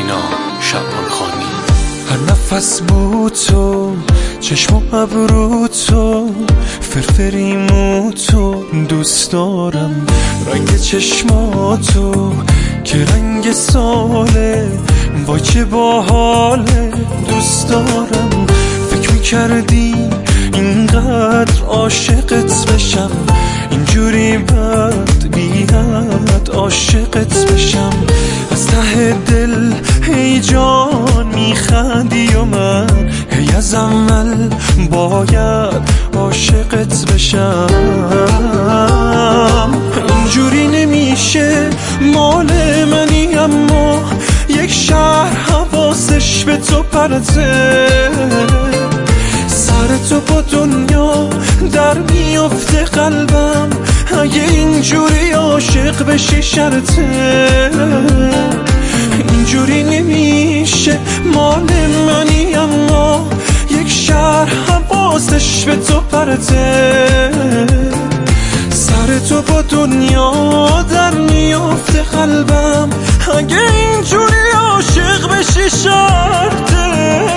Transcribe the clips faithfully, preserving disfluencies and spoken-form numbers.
سینا شعبانخانی. هر نفس بود تو، چشم و ابرو تو، فرفری مو تو، دوست دارم رنگ چشماتو که رنگ ساله، وای چه باحاله، دوست دارم. فکر میکردی اینقدر عاشقت بشم، اینجوری بد بیاد عاشقت بشم. از ته دل هی جان میخندی و من هی از اول باید عاشقت بشم. اینجوری نمیشه، مال منی اما یک شهر حواسش به تو پرته. سر تو با دنیا در میفته قلبم، اگه اینجوری عاشق بشی شرطه. اینجوری نمیشه، مال منی اما یک شهر حواسش به تو پرته. سر تو با دنیا در میفته قلبم، اگه اینجوری عاشق بشی شرطه.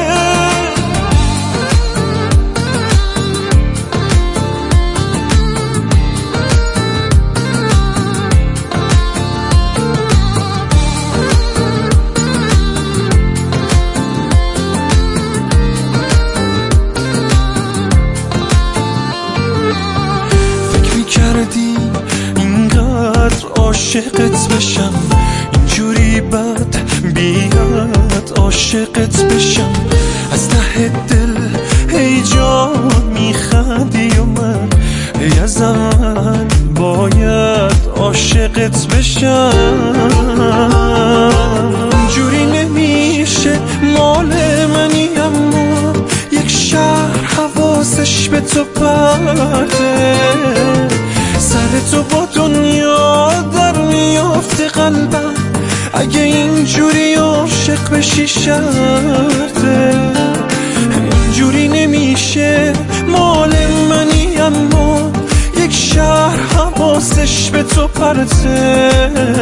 اینقدر عاشقت بشم، اینجوری بد بیاد عاشقت بشم. از ته دل ای جان میخندی و من ای از اول باید عاشقت بشم. اینجوری نمیشه، مال منی اما یک شهر حواسش به تو پرته. سر تو با دنیا در میافته قلبم، اگه اینجوری عاشق بشی شرطه. اینجوری نمیشه، مال منی اما یک شهر حواسش به تو پرته.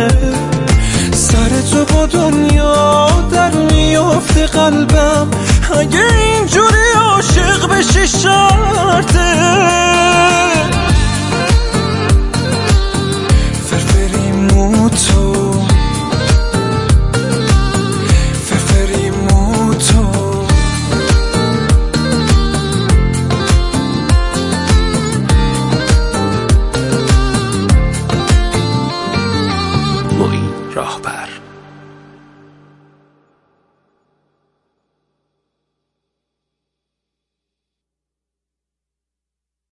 سر تو با دنیا در میافته قلبم، اگه اینجوری عاشق بشی شرطه. راهبر